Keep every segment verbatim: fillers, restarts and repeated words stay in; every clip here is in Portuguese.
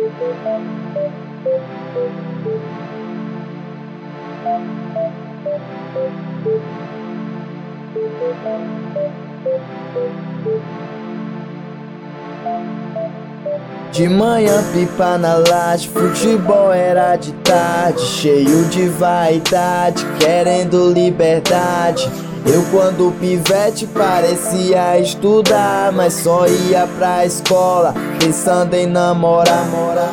De manhã pipa na laje, futebol era de tarde, cheio de vaidade, querendo liberdade. Eu quando pivete parecia estudar, mas só ia pra escola pensando em namorar.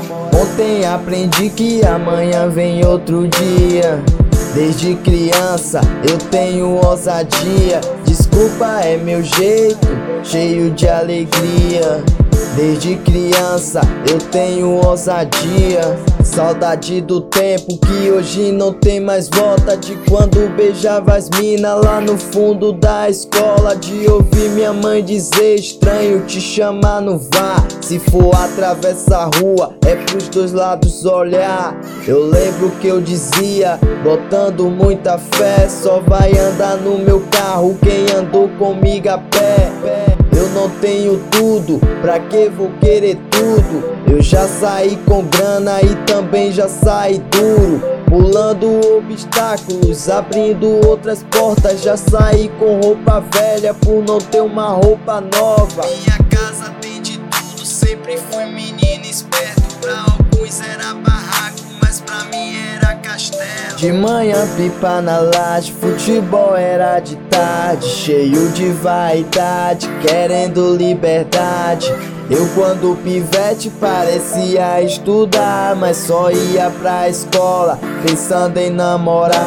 Ontem aprendi que amanhã vem outro dia. Desde criança eu tenho ousadia, desculpa é meu jeito, cheio de alegria. Desde criança eu tenho ousadia, saudade do tempo que hoje não tem mais volta. De quando beijava as mina lá no fundo da escola, de ouvir minha mãe dizer estranho te chamar no vá. Se for atravessar a rua é pros dois lados olhar. Eu lembro que eu dizia, botando muita fé, só vai andar no meu carro quem andou comigo a pé. Eu não tenho tudo, pra que vou querer tudo? Eu já saí com grana e também já saí duro, pulando obstáculos, abrindo outras portas. Já saí com roupa velha por não ter uma roupa nova. Minha casa tem de tudo, sempre fui menino esperto. Pra alguns era barraco, mas pra mim era castelo. De manhã pipa na laje, futebol era de tarde, cheio de vaidade, querendo liberdade. Eu quando pivete parecia estudar, mas só ia pra escola pensando em namorar.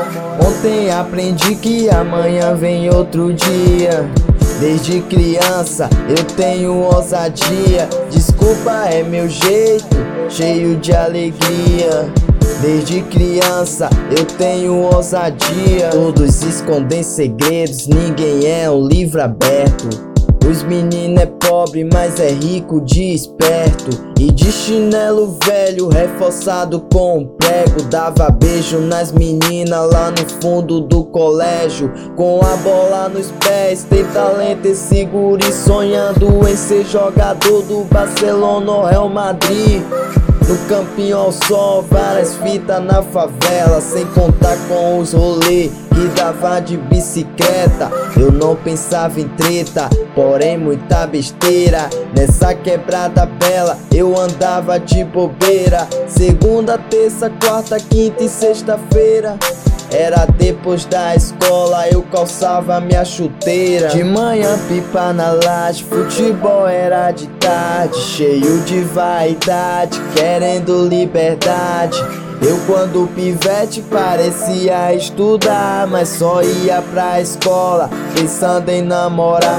Ontem aprendi que amanhã vem outro dia. Desde criança eu tenho ousadia, desculpa é meu jeito, cheio de alegria. Desde criança eu tenho ousadia, todos escondem segredos, ninguém é um livro aberto. Os meninos é pobre, mas é rico de esperto, e de chinelo velho reforçado com um prego. Dava beijo nas meninas lá no fundo do colégio, com a bola nos pés, tem talento esse guri, sonhando em ser jogador do Barcelona ou Real Madrid. No campinho ao sol, várias fitas na favela, sem contar com os rolê que dava de bicicleta. Eu não pensava em treta, porém muita besteira. Nessa quebrada bela eu andava de bobeira. Segunda, terça, quarta, quinta e sexta-feira era depois da escola, eu calçava minha chuteira. De manhã pipa na laje, futebol era de tarde, cheio de vaidade, querendo liberdade. Eu quando pivete parecia estudar, mas só ia pra escola pensando em namorar.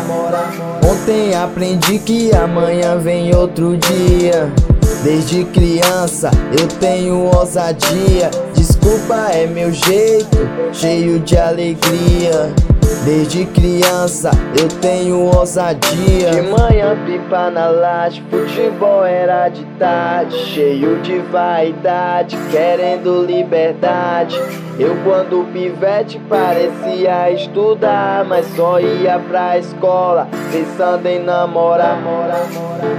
Ontem aprendi que amanhã vem outro dia. Desde criança eu tenho ousadia, desculpa é meu jeito, cheio de alegria. Desde criança eu tenho ousadia. De manhã pipa na laje, futebol era de tarde, cheio de vaidade, querendo liberdade. Eu quando pivete parecia estudar, mas só ia pra escola pensando em namorar.